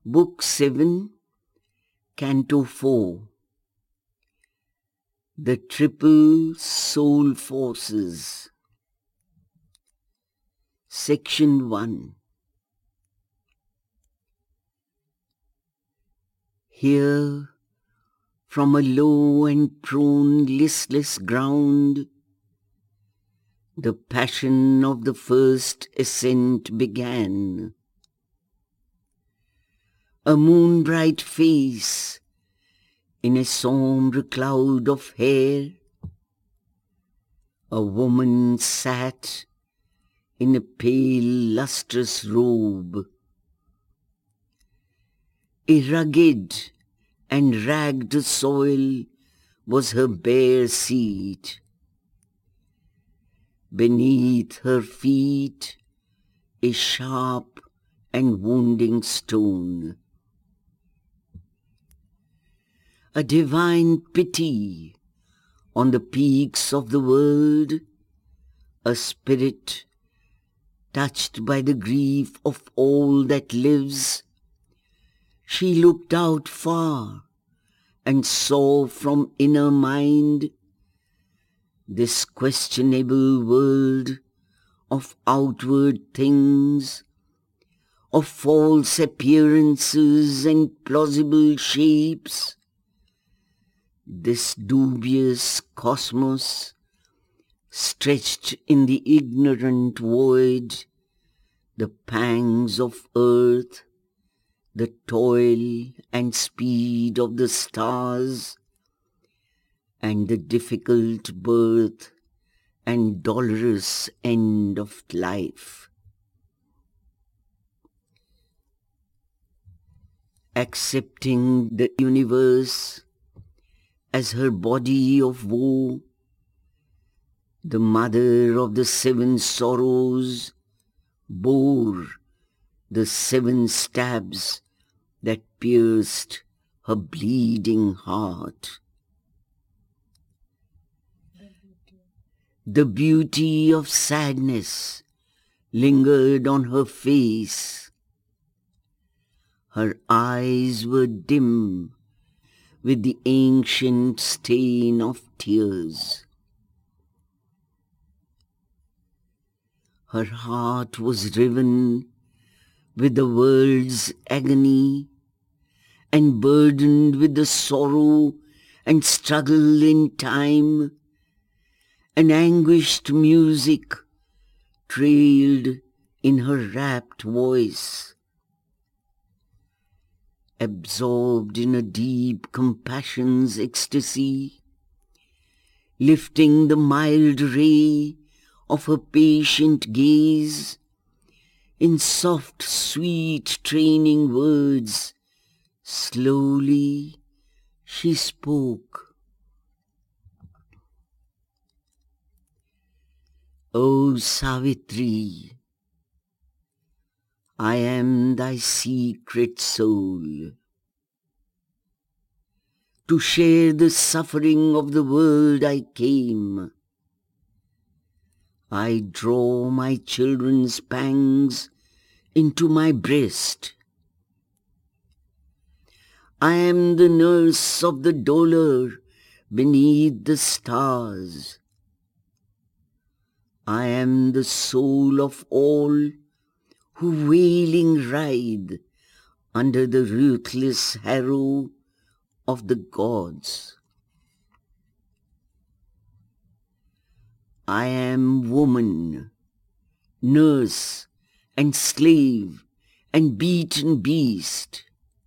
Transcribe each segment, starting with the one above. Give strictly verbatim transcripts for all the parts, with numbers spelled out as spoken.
Book seven, Canto four. The Triple Soul Forces. Section one. Here, from a low and prone listless ground, the passion of the first ascent began. A moon-bright face in a sombre cloud of hair, a woman sat in a pale lustrous robe. A rugged and ragged soil was her bare seat. Beneath her feet a sharp and wounding stone. A divine pity on the peaks of the world, a spirit touched by the grief of all that lives. She looked out far and saw from inner mind this questionable world of outward things, of false appearances and plausible shapes, this dubious cosmos stretched in the ignorant void, the pangs of earth, the toil and speed of the stars, and the difficult birth and dolorous end of life. Accepting the universe as her body of woe, the mother of the seven sorrows bore the seven stabs that pierced her bleeding heart. The beauty of sadness lingered on her face. Her eyes were dim with the ancient stain of tears. Her heart was riven with the world's agony and burdened with the sorrow and struggle in time. An anguished music trailed in her rapt voice. Absorbed in a deep compassion's ecstasy, lifting the mild ray of her patient gaze, in soft, sweet, training words, slowly she spoke. O Savitri, I am thy secret soul. To share the suffering of the world I came. I draw my children's pangs into my breast. I am the nurse of the dolour beneath the stars. I am the soul of all who wailing ride under the ruthless harrow of the gods. I am woman, nurse and slave and beaten beast.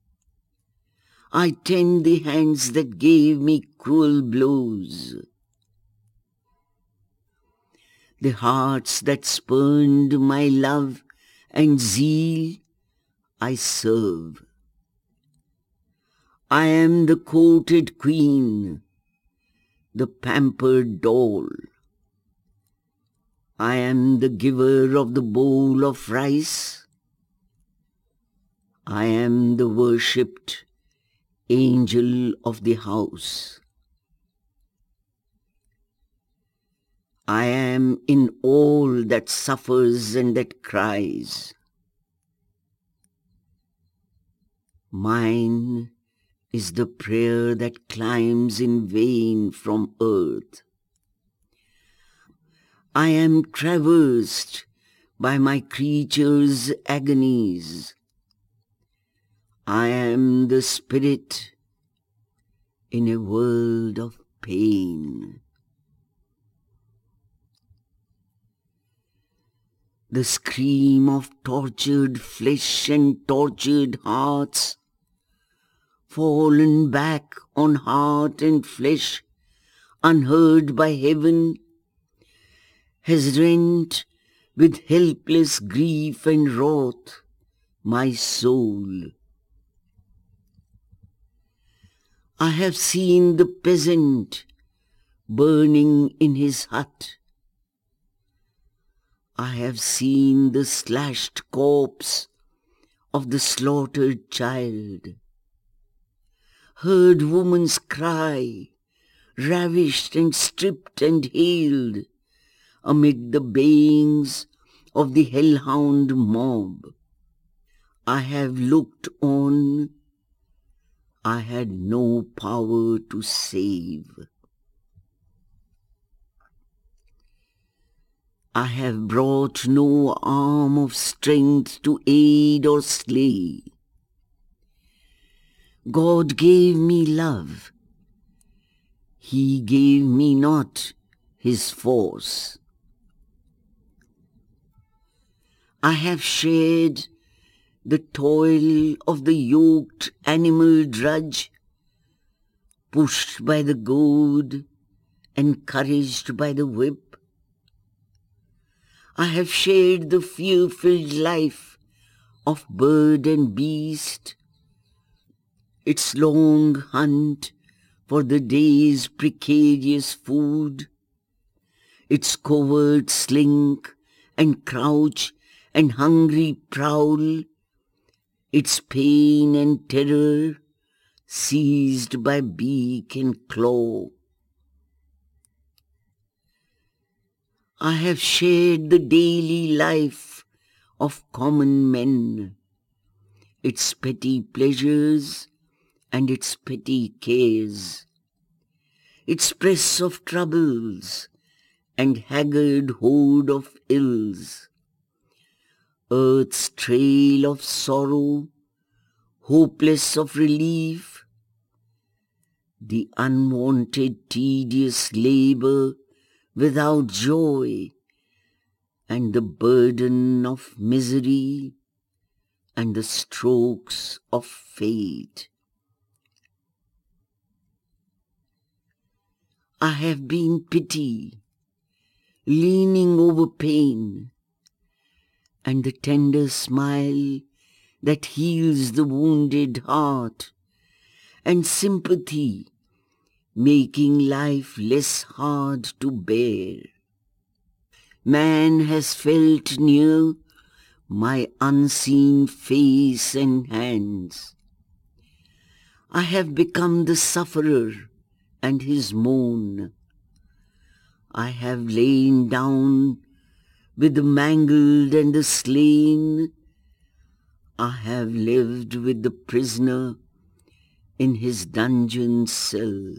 I tend the hands that gave me cruel blows, the hearts that spurned my love and zeal I serve. I am the courted queen, the pampered doll. I am the giver of the bowl of rice. I am the worshipped angel of the house. I am in all that suffers and that cries. Mine is the prayer that climbs in vain from earth. I am traversed by my creature's agonies. I am the spirit in a world of pain. The scream of tortured flesh and tortured hearts, fallen back on heart and flesh, unheard by heaven, has rent with helpless grief and wrath my soul. I have seen the peasant burning in his hut. I have seen the slashed corpse of the slaughtered child, heard woman's cry, ravished and stripped and haled amid the bayings of the hellhound mob. I have looked on. I had no power to save. I have brought no arm of strength to aid or slay. God gave me love. He gave me not his force. I have shared the toil of the yoked animal drudge, pushed by the goad, encouraged by the whip. I have shared the fear-filled life of bird and beast, its long hunt for the day's precarious food, its covert slink and crouch and hungry prowl, its pain and terror seized by beak and claw. I have shared the daily life of common men, its petty pleasures and its petty cares, its press of troubles and haggard horde of ills, earth's trail of sorrow, hopeless of relief, the unwanted tedious labor without joy, and the burden of misery, and the strokes of fate. I have been pity, leaning over pain, and the tender smile that heals the wounded heart, and sympathy making life less hard to bear. Man has felt near my unseen face and hands. I have become the sufferer and his moan. I have lain down with the mangled and the slain. I have lived with the prisoner in his dungeon cell.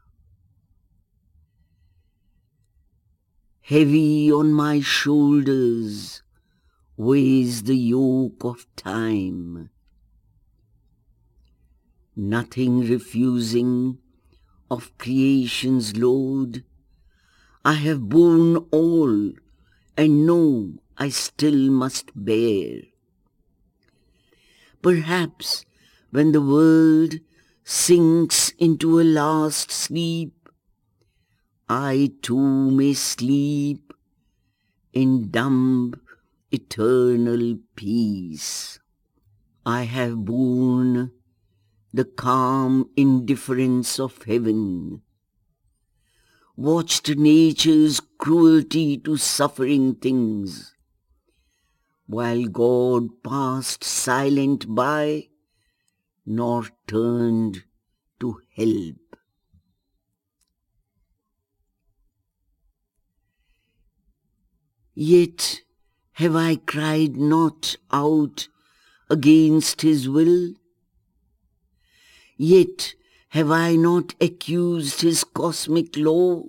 Heavy on my shoulders weighs the yoke of time, nothing refusing of creation's load. I have borne all and know I still must bear. Perhaps when the world sinks into a last sleep, I too may sleep in dumb, eternal peace. I have borne the calm indifference of heaven, watched nature's cruelty to suffering things, while God passed silent by, nor turned to help. Yet have I cried not out against his will? Yet have I not accused his cosmic law?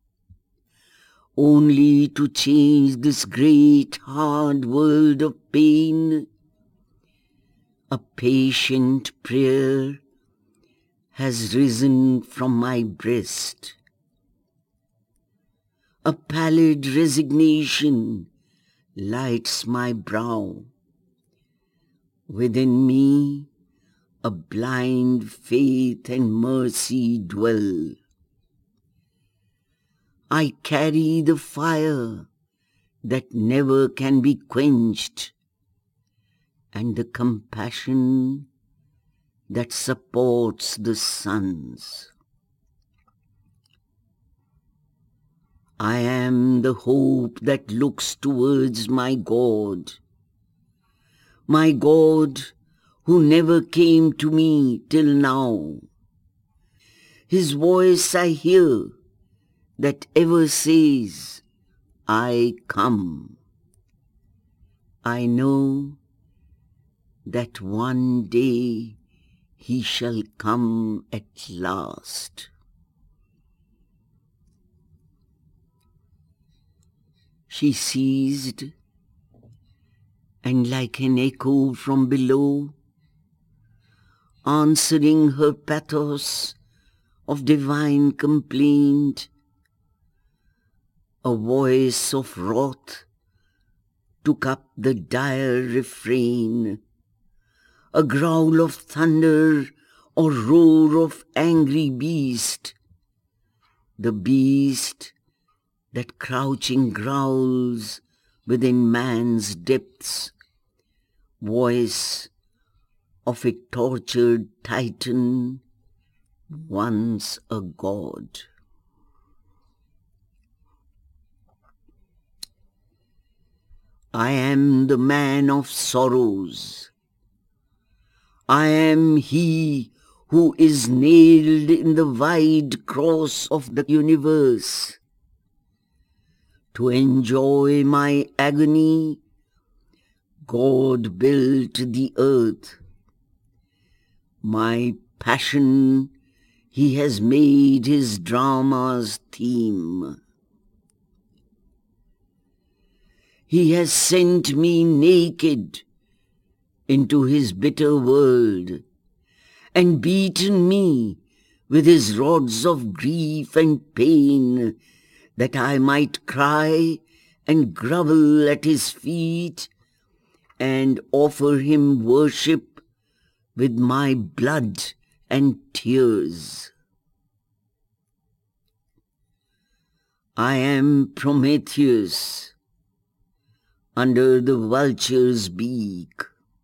Only to change this great hard world of pain, a patient prayer has risen from my breast. A pallid resignation lights my brow. Within me a blind faith and mercy dwell. I carry the fire that never can be quenched, and the compassion that supports the suns. I am the hope that looks towards my God, my God who never came to me till now. His voice I hear that ever says, I come. I know that one day he shall come at last. She ceased, and like an echo from below, answering her pathos of divine complaint, a voice of wrath took up the dire refrain, a growl of thunder or roar of angry beast, the beast that crouching growls within man's depths, voice of a tortured titan, once a god. I am the man of sorrows. I am he who is nailed in the wide cross of the universe. To enjoy my agony, God built the earth. My passion he has made his drama's theme. He has sent me naked into his bitter world and beaten me with his rods of grief and pain, that I might cry and grovel at his feet and offer him worship with my blood and tears. I am Prometheus under the vulture's beak,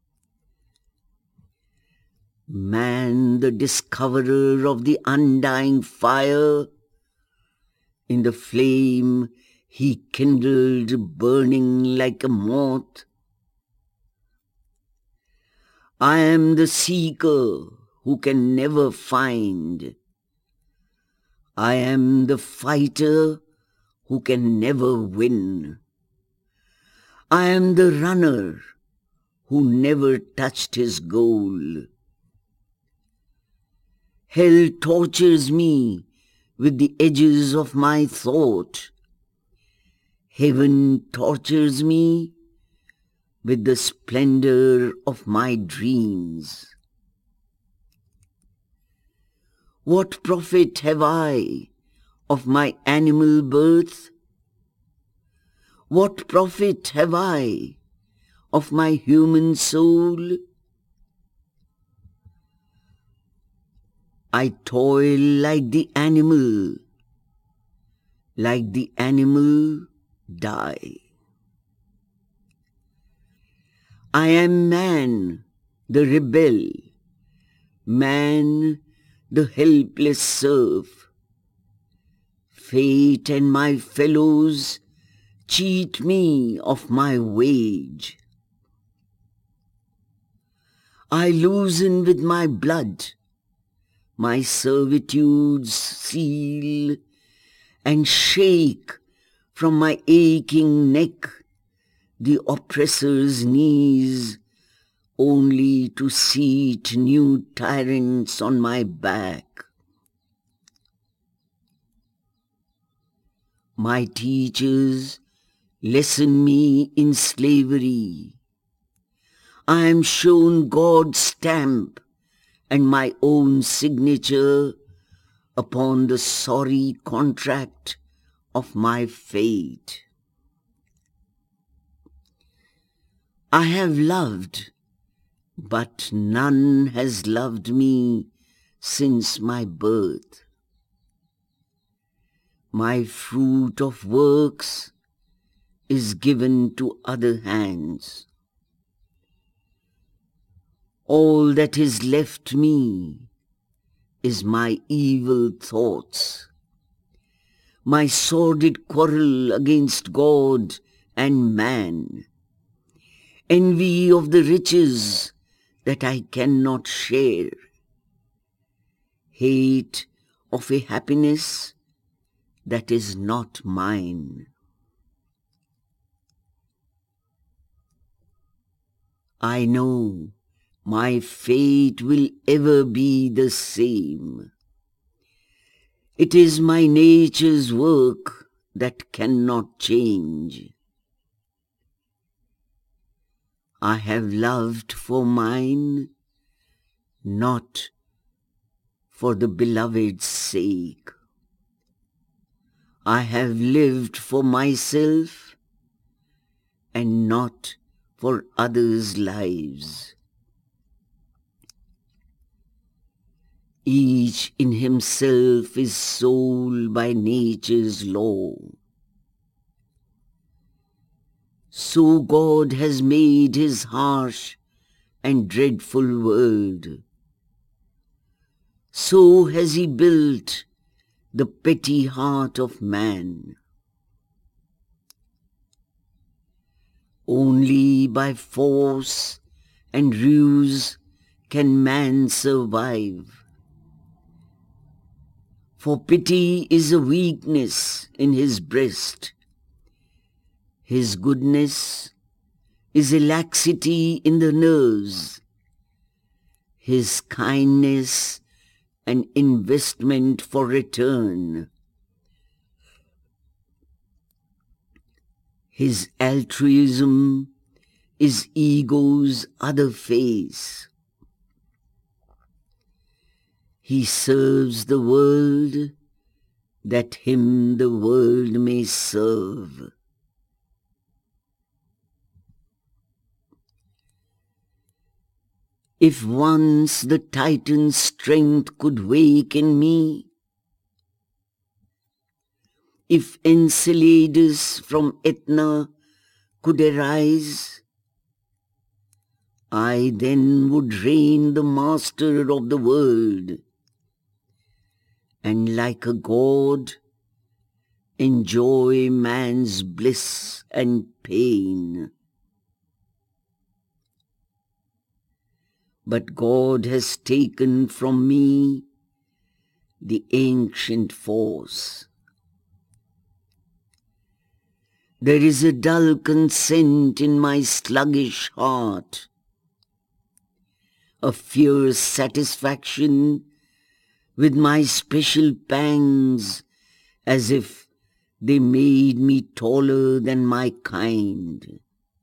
man the discoverer of the undying fire, in the flame he kindled burning like a moth. I am the seeker who can never find. I am the fighter who can never win. I am the runner who never touched his goal. Hell tortures me with the edges of my thought. Heaven tortures me with the splendor of my dreams. What profit have I of my animal birth? What profit have I of my human soul? I toil like the animal, like the animal die. I am man, the rebel, man, the helpless serf. Fate and my fellows cheat me of my wage. I loosen with my blood my servitude's seal, and shake from my aching neck the oppressor's knees, only to seat new tyrants on my back. My teachers lesson me in slavery. I am shown God's stamp and my own signature upon the sorry contract of my fate. I have loved, but none has loved me since my birth. My fruit of works is given to other hands. All that is left me is my evil thoughts, my sordid quarrel against God and man, envy of the riches that I cannot share, hate of a happiness that is not mine. I know my fate will ever be the same. It is my nature's work that cannot change. I have loved for mine, not for the beloved's sake. I have lived for myself and not for others' lives. Each in himself is soul by nature's law. So God has made his harsh and dreadful world. So has he built the petty heart of man. Only by force and ruse can man survive. For pity is a weakness in his breast. His goodness is a laxity in the nerves. His kindness an investment for return. His altruism is ego's other face. He serves the world that him the world may serve. If once the Titan's strength could wake in me, if Enceladus from Etna could arise, I then would reign the master of the world, and like a god, enjoy man's bliss and pain. But God has taken from me the ancient force. There is a dull consent in my sluggish heart, a fierce satisfaction with my special pangs, as if they made me taller than my kind.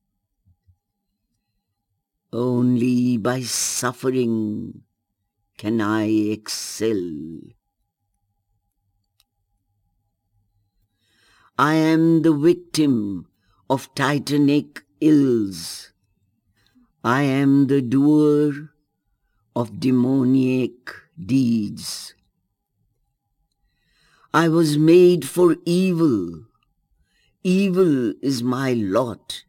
Only by suffering can I excel. I am the victim of titanic ills. I am the doer of demoniac deeds. I was made for evil. Evil is my lot.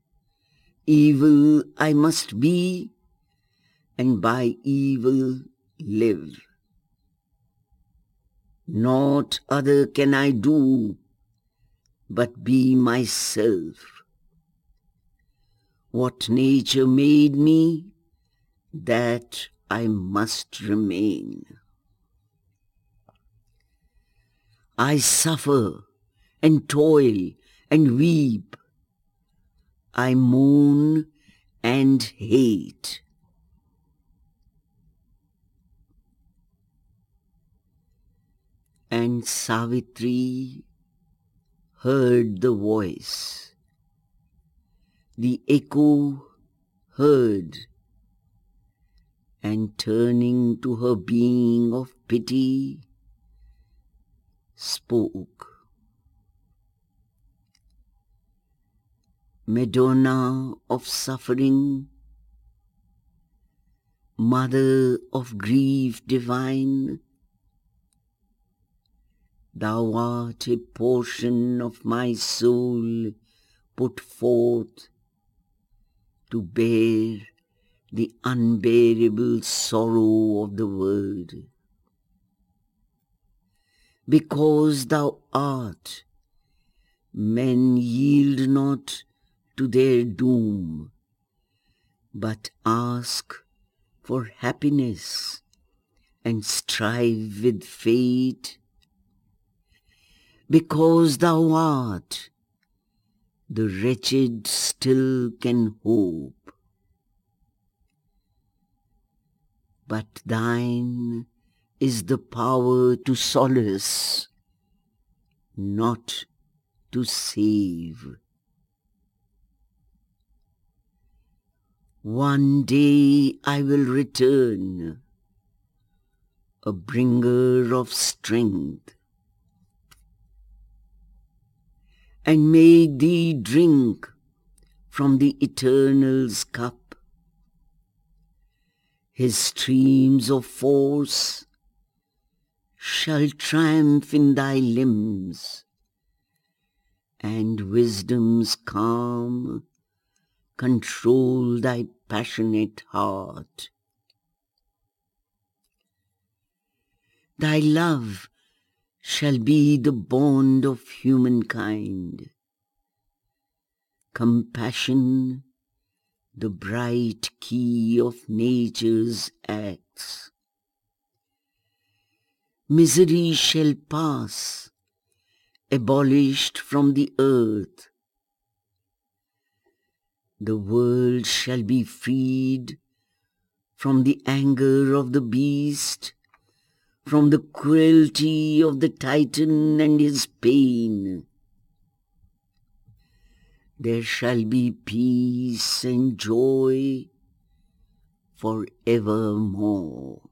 Evil I must be, and by evil live. Naught other can I do, but be myself. What nature made me, that I must remain. I suffer and toil and weep. I moan and hate. And Savitri heard the voice, the echo heard, and turning to her being of pity, spoke. Madonna of suffering, Mother of grief divine, thou art a portion of my soul put forth to bear the unbearable sorrow of the world. Because thou art, men yield not to their doom, but ask for happiness and strive with fate. Because thou art, the wretched still can hope. But thine is the power to solace, not to save. One day I will return, a bringer of strength, and make thee drink from the Eternal's cup. His streams of force shall triumph in thy limbs, and wisdom's calm control thy passionate heart. Thy love shall be the bond of humankind, compassion the bright key of nature's acts. Misery shall pass, abolished from the earth. The world shall be freed from the anger of the beast, from the cruelty of the Titan and his pain. There shall be peace and joy forevermore.